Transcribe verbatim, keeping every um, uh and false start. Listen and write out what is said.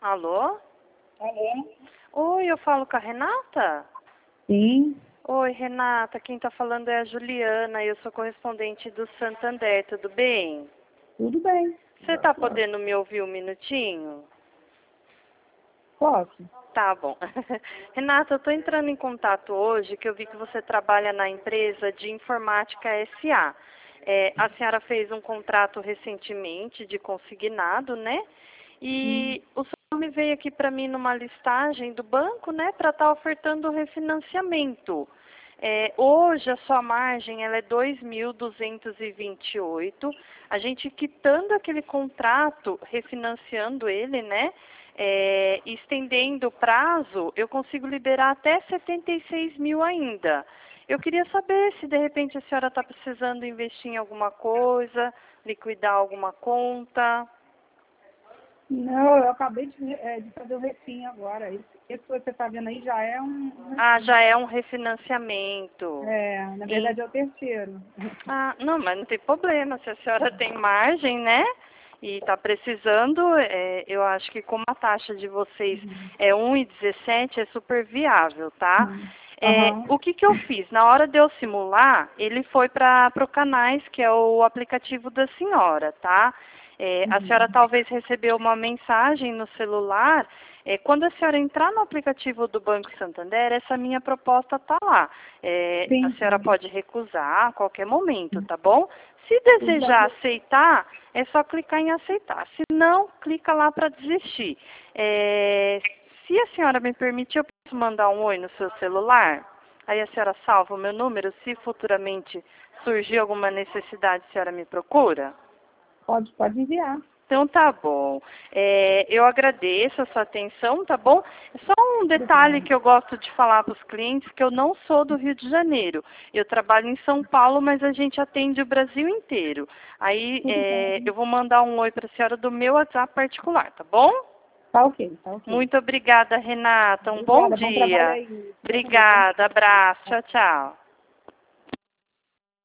Alô? Alô? Oi, eu falo com a Renata? Sim, Oi, Renata, quem tá falando é a Juliana, eu sou correspondente do Santander, tudo bem? tudo bem. Você tá podendo me ouvir um minutinho? Posso? Tá bom. Renata, eu tô entrando em contato hoje que eu vi que você trabalha na empresa de informática S A. É, a senhora fez um contrato recentemente de consignado, né? Hum. E o senhor me veio aqui para mim numa listagem do banco, né, para estar ofertando refinanciamento. É, hoje a sua margem ela é dois mil duzentos e vinte e oito. A gente quitando aquele contrato, refinanciando ele, né, é, estendendo o prazo, eu consigo liberar até setenta e seis mil ainda. Eu queria saber se de repente a senhora está precisando investir em alguma coisa, liquidar alguma conta. Não, eu acabei de, é, de fazer o refim agora. Esse, esse que você está vendo aí já é um, um Ah, refim. já é um refinanciamento. É, na Em- verdade é o terceiro. Ah, não, mas não tem problema. Se a senhora tem margem, né? E está precisando, é, eu acho que como a taxa de vocês Uhum. é um e dezessete, é super viável, tá? Uhum. É, Aham. o que, que eu fiz? Na hora de eu simular, ele foi para o Canais, que é o aplicativo da senhora, tá? É, a senhora Uhum. talvez recebeu uma mensagem no celular. É, quando a senhora entrar no aplicativo do Banco Santander, essa minha proposta está lá. É, a Sim, senhora sim. pode recusar a qualquer momento, tá bom? Se Tudo desejar bem. aceitar, é só clicar em aceitar. Se não, clica lá para desistir. É, se a senhora me permitir, eu posso mandar um oi no seu celular? Aí a senhora salva o meu número. Se futuramente surgir alguma necessidade, a senhora me procura? Pode, pode enviar. Então tá bom. É, eu agradeço a sua atenção, tá bom? Só um detalhe Obrigada. que eu gosto de falar para os clientes, que eu não sou do Rio de Janeiro. Eu trabalho em São Paulo, mas a gente atende o Brasil inteiro. Aí Tudo é, bem. eu vou mandar um oi para a senhora do meu WhatsApp particular, tá bom? Tá ok, tá ok. Muito obrigada, Renata. Um bom Obrigada, bom trabalho dia. aí. Fica com Deus. Bom Obrigada, dia. abraço. Tchau, tchau.